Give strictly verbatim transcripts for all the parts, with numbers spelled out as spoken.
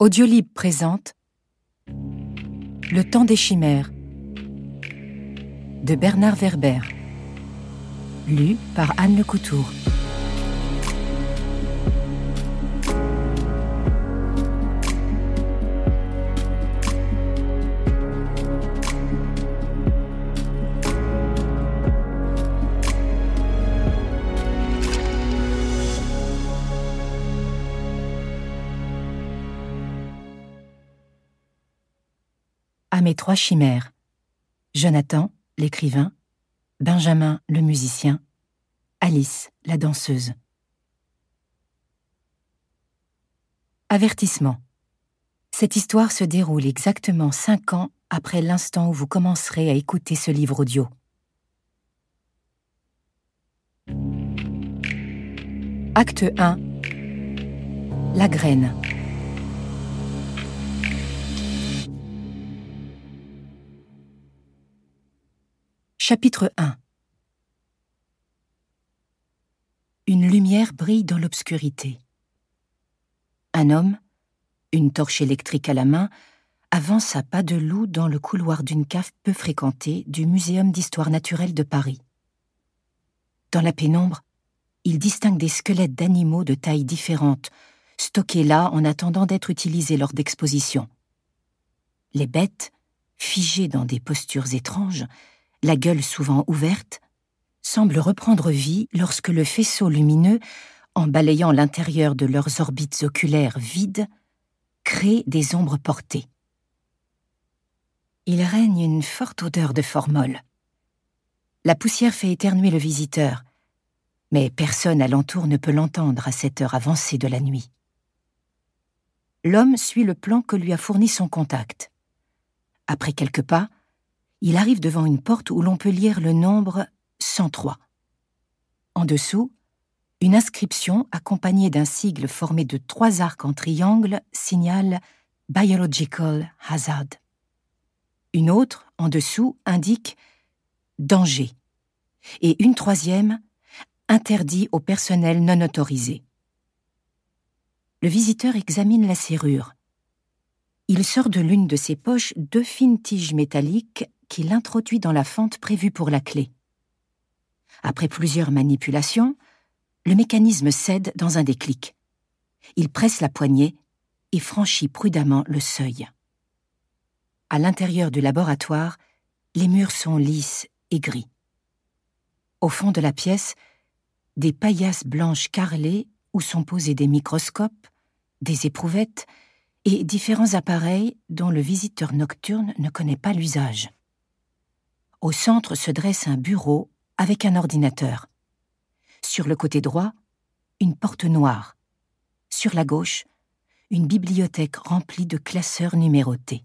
Audiolib présente Le temps des chimères de Bernard Werber, lu par Anne Lecoutour. À mes trois chimères, Jonathan, l'écrivain, Benjamin, le musicien, Alice, la danseuse. Avertissement. Cette histoire se déroule exactement cinq ans après l'instant où vous commencerez à écouter ce livre audio. Acte un. La graine. Chapitre un. Une lumière brille dans l'obscurité. Un homme, une torche électrique à la main, avance à pas de loup dans le couloir d'une cave peu fréquentée du Muséum d'histoire naturelle de Paris. Dans la pénombre, il distingue des squelettes d'animaux de tailles différentes, stockés là en attendant d'être utilisés lors d'expositions. Les bêtes, figées dans des postures étranges, la gueule souvent ouverte, semblent reprendre vie lorsque le faisceau lumineux, en balayant l'intérieur de leurs orbites oculaires vides, crée des ombres portées. Il règne une forte odeur de formol. La poussière fait éternuer le visiteur, mais personne alentour ne peut l'entendre à cette heure avancée de la nuit. L'homme suit le plan que lui a fourni son contact. Après quelques pas, il arrive devant une porte où l'on peut lire le nombre cent trois. En dessous, une inscription accompagnée d'un sigle formé de trois arcs en triangle signale « Biological Hazard ». Une autre, en dessous, indique « Danger » et une troisième « Interdit au personnel non autorisé ». Le visiteur examine la serrure. Il sort de l'une de ses poches deux fines tiges métalliques qu'il introduit dans la fente prévue pour la clé. Après plusieurs manipulations, le mécanisme cède dans un déclic. Il presse la poignée et franchit prudemment le seuil. À l'intérieur du laboratoire, les murs sont lisses et gris. Au fond de la pièce, des paillasses blanches carrelées où sont posés des microscopes, des éprouvettes et différents appareils dont le visiteur nocturne ne connaît pas l'usage. Au centre se dresse un bureau avec un ordinateur. Sur le côté droit, une porte noire. Sur la gauche, une bibliothèque remplie de classeurs numérotés.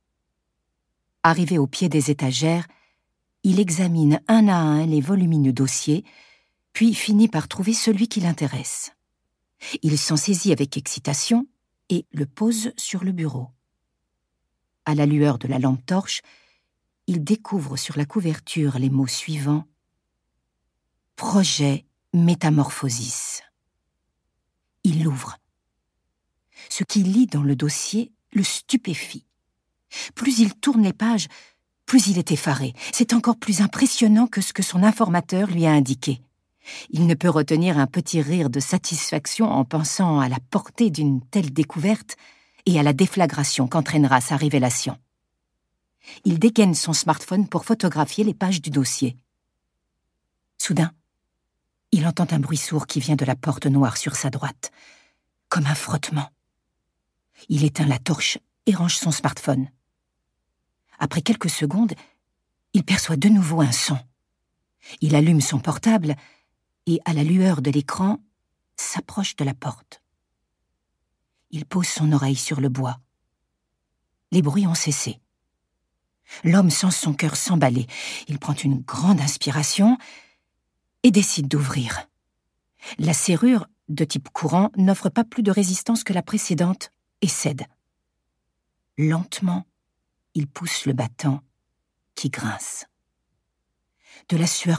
Arrivé au pied des étagères, il examine un à un les volumineux dossiers, puis finit par trouver celui qui l'intéresse. Il s'en saisit avec excitation et le pose sur le bureau. À la lueur de la lampe torche, il découvre sur la couverture les mots suivants « Projet Métamorphosis ». Il l'ouvre. Ce qu'il lit dans le dossier le stupéfie. Plus il tourne les pages, plus il est effaré. C'est encore plus impressionnant que ce que son informateur lui a indiqué. Il ne peut retenir un petit rire de satisfaction en pensant à la portée d'une telle découverte et à la déflagration qu'entraînera sa révélation. Il dégaine son smartphone pour photographier les pages du dossier. Soudain, il entend un bruit sourd qui vient de la porte noire sur sa droite, comme un frottement. Il éteint la torche et range son smartphone. Après quelques secondes, il perçoit de nouveau un son. Il allume son portable et, à la lueur de l'écran, s'approche de la porte. Il pose son oreille sur le bois. Les bruits ont cessé. L'homme sent son cœur s'emballer. Il prend une grande inspiration et décide d'ouvrir. La serrure, de type courant, n'offre pas plus de résistance que la précédente et cède. Lentement, il pousse le battant qui grince. De la sueur